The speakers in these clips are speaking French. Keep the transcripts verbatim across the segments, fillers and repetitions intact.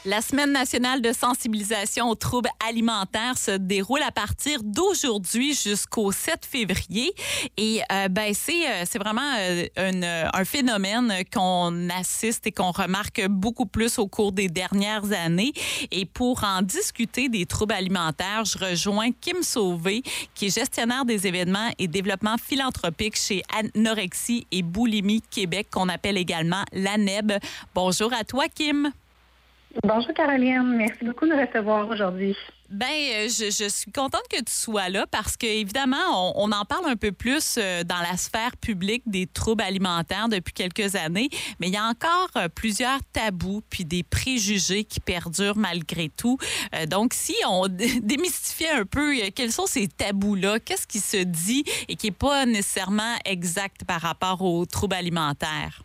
La Semaine nationale de sensibilisation aux troubles alimentaires se déroule à partir d'aujourd'hui jusqu'au sept février. Et euh, ben c'est euh, c'est vraiment euh, une, un phénomène qu'on assiste et qu'on remarque beaucoup plus au cours des dernières années. Et pour en discuter des troubles alimentaires, je rejoins Kim Sauvé, qui est gestionnaire des événements et développement philanthropique chez Anorexie et Boulimie Québec, qu'on appelle également l'A N E B. Bonjour à toi, Kim. Bonjour Caroline, merci beaucoup de me recevoir aujourd'hui. Ben, je, je suis contente que tu sois là parce que évidemment, on, on en parle un peu plus dans la sphère publique des troubles alimentaires depuis quelques années, mais il y a encore plusieurs tabous puis des préjugés qui perdurent malgré tout. Donc, si on démystifiait un peu quels sont ces tabous-là, qu'est-ce qui se dit et qui n'est pas nécessairement exact par rapport aux troubles alimentaires?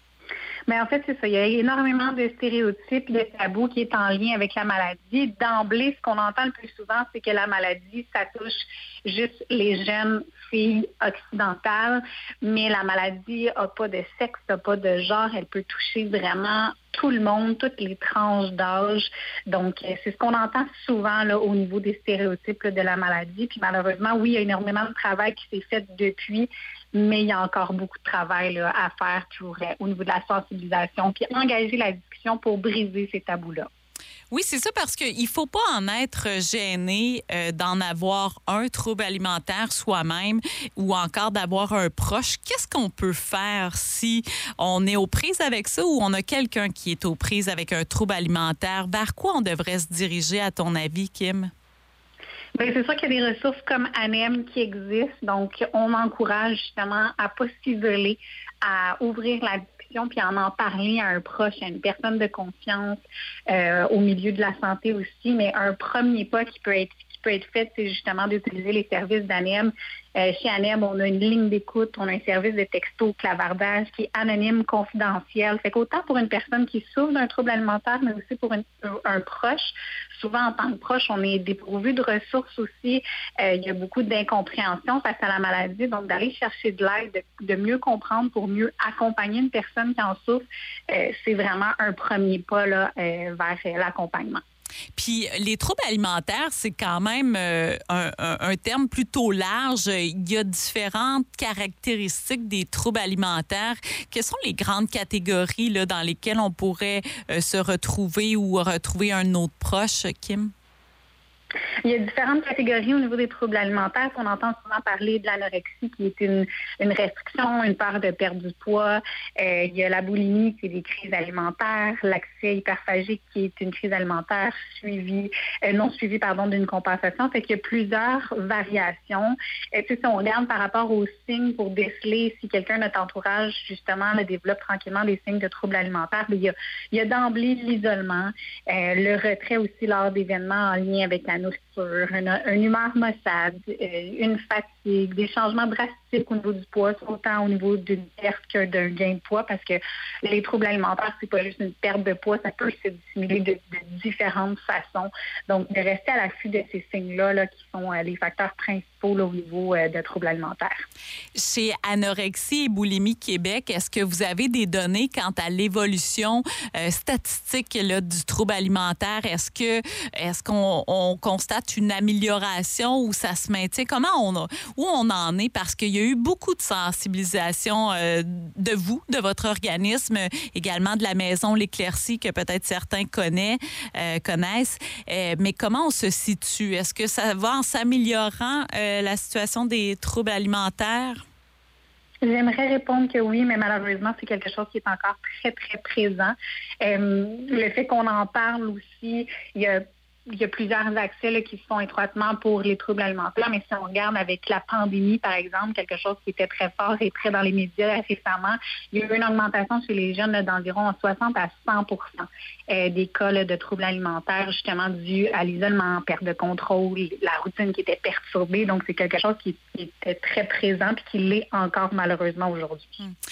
Mais en fait, c'est ça. Il y a énormément de stéréotypes, de tabous qui est en lien avec la maladie. D'emblée, ce qu'on entend le plus souvent, c'est que la maladie, ça touche juste les jeunes filles occidentales, mais la maladie n'a pas de sexe, n'a pas de genre. Elle peut toucher vraiment tout le monde, toutes les tranches d'âge. Donc, c'est ce qu'on entend souvent là, au niveau des stéréotypes là, de la maladie. Puis malheureusement, oui, il y a énormément de travail qui s'est fait depuis, mais il y a encore beaucoup de travail là, à faire pour, euh, au niveau de la sensibilisation, puis engager la discussion pour briser ces tabous-là. Oui, c'est ça, parce qu'il ne faut pas en être gêné euh, d'en avoir un trouble alimentaire soi-même ou encore d'avoir un proche. Qu'est-ce qu'on peut faire si on est aux prises avec ça ou on a quelqu'un qui est aux prises avec un trouble alimentaire? Vers quoi on devrait se diriger, à ton avis, Kim? Bien, c'est sûr qu'il y a des ressources comme A N E M qui existent. Donc, on encourage justement à ne pas s'isoler, à ouvrir la discussion puis à en parler à un proche, à une personne de confiance, euh, au milieu de la santé aussi. Mais un premier pas qui peut être qui peut être fait, c'est justement d'utiliser les services d'A N E M. Euh, chez A N E M, on a une ligne d'écoute, on a un service de texto clavardage qui est anonyme, confidentiel. Fait qu'autant pour une personne qui souffre d'un trouble alimentaire, mais aussi pour une, un proche, souvent en tant que proche, on est dépourvu de ressources aussi. Euh, il y a beaucoup d'incompréhension face à la maladie. Donc, d'aller chercher de l'aide, de, de mieux comprendre pour mieux accompagner une personne qui en souffre, euh, c'est vraiment un premier pas là, euh, vers euh, l'accompagnement. Puis les troubles alimentaires, c'est quand même euh, un, un, un terme plutôt large. Il y a différentes caractéristiques des troubles alimentaires. Quelles sont les grandes catégories là, dans lesquelles on pourrait euh, se retrouver ou retrouver un autre proche, Kim? Il y a différentes catégories au niveau des troubles alimentaires. On entend souvent parler de l'anorexie, qui est une, une restriction, une peur de perdre du poids. Euh, il y a la boulimie, qui est des crises alimentaires. L'accès hyperphagique, qui est une crise alimentaire suivie, euh, non suivie, pardon, d'une compensation. Fait qu'il y a plusieurs variations. Euh, si on regarde par rapport aux signes pour déceler si quelqu'un de notre entourage, justement, le développe tranquillement des signes de troubles alimentaires, il y a, il y a d'emblée l'isolement, euh, le retrait aussi lors d'événements en lien avec la nourriture, une, une humeur maussade, euh, une fatigue, des changements drastiques au niveau du poids, autant au niveau d'une perte que d'un gain de poids, parce que les troubles alimentaires, c'est pas juste une perte de poids, ça peut se dissimuler de, de différentes façons. Donc, de rester à l'affût de ces signes-là là, qui sont euh, les facteurs principaux là, au niveau euh, de troubles alimentaires. Chez Anorexie et Boulimie Québec, est-ce que vous avez des données quant à l'évolution euh, statistique là, du trouble alimentaire? Est-ce que est-ce qu'on on constate une amélioration ou ça se maintient? Comment on a, où on en est? Parce qu'il y a eu beaucoup de sensibilisation euh, de vous, de votre organisme, également de la Maison L'Éclaircie que peut-être certains connaissent, euh, connaissent. Euh, mais comment on se situe? Est-ce que ça va en s'améliorant euh, la situation des troubles alimentaires? J'aimerais répondre que oui, mais malheureusement, c'est quelque chose qui est encore très, très présent. Euh, le fait qu'on en parle aussi, il y a Il y a plusieurs accès là, qui se font étroitement pour les troubles alimentaires, mais si on regarde avec la pandémie, par exemple, quelque chose qui était très fort et très dans les médias récemment, il y a eu une augmentation chez les jeunes là, d'environ soixante à cent pour cent euh, des cas là, de troubles alimentaires, justement dus à l'isolement, perte de contrôle, la routine qui était perturbée. Donc, c'est quelque chose qui, qui était très présent et qui l'est encore malheureusement aujourd'hui.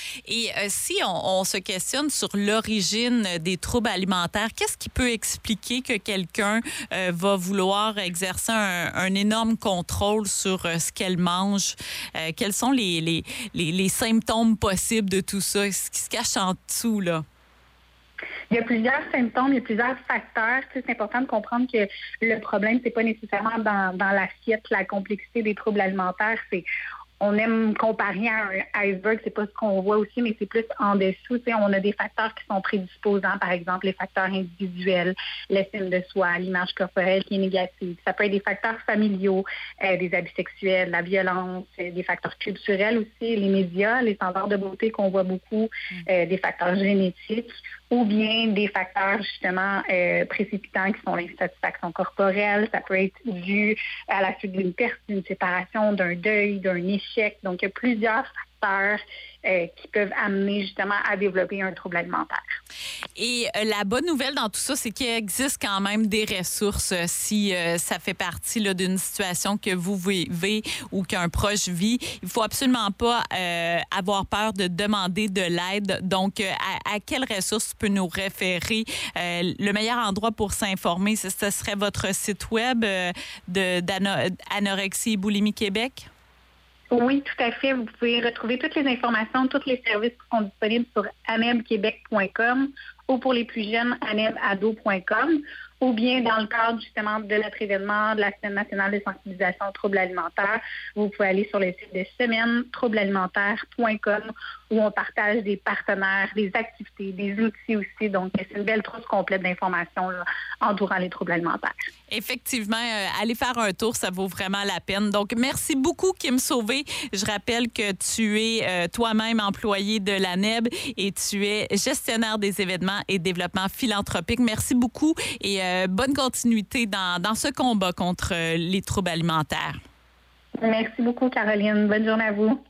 Et euh, si on, on se questionne sur l'origine des troubles alimentaires, qu'est-ce qui peut expliquer que quelqu'un Euh, va vouloir exercer un, un énorme contrôle sur euh, ce qu'elle mange? Euh, quels sont les, les, les, les symptômes possibles de tout ça? Ce qui se cache en dessous, là? Il y a plusieurs symptômes, il y a plusieurs facteurs. Tu sais, c'est important de comprendre que le problème, c'est pas nécessairement dans, dans l'assiette, la complexité des troubles alimentaires. C'est On aime comparer à un iceberg, c'est pas ce qu'on voit aussi, mais c'est plus en dessous. Tu sais, on a des facteurs qui sont prédisposants, par exemple les facteurs individuels, l'estime de soi, l'image corporelle qui est négative. Ça peut être des facteurs familiaux, euh, des abus sexuels, la violence, euh, des facteurs culturels aussi, les médias, les standards de beauté qu'on voit beaucoup, euh, des facteurs génétiques, ou bien des facteurs justement euh, précipitants qui sont l'insatisfaction corporelle. Ça peut être dû à la suite d'une perte, d'une séparation, d'un deuil, d'un échec. Donc, il y a plusieurs facteurs euh, qui peuvent amener justement à développer un trouble alimentaire. Et euh, la bonne nouvelle dans tout ça, c'est qu'il existe quand même des ressources euh, si euh, ça fait partie là, d'une situation que vous vivez ou qu'un proche vit. Il faut absolument pas euh, avoir peur de demander de l'aide. Donc, euh, à, à quelles ressources tu peux nous référer? Euh, le meilleur endroit pour s'informer, ce, ce serait votre site web euh, de, d'Anorexie et Boulimie Québec? Oui, tout à fait. Vous pouvez retrouver toutes les informations, tous les services qui sont disponibles sur aneb québec point com ou pour les plus jeunes, aneb ado point com, ou bien dans le cadre justement de notre événement de la Semaine nationale de sensibilisation aux troubles alimentaires, vous pouvez aller sur le site de semaine troubles alimentaires point com où on partage des partenaires, des activités, des outils aussi. Donc, c'est une belle trousse complète d'informations là, entourant les troubles alimentaires. Effectivement, euh, aller faire un tour, ça vaut vraiment la peine. Donc, merci beaucoup, Kim Sauvé. Je rappelle que tu es euh, toi-même employé de l'ANEB et tu es gestionnaire des événements et développement philanthropique. Merci beaucoup et euh, bonne continuité dans, dans ce combat contre euh, les troubles alimentaires. Merci beaucoup, Caroline. Bonne journée à vous.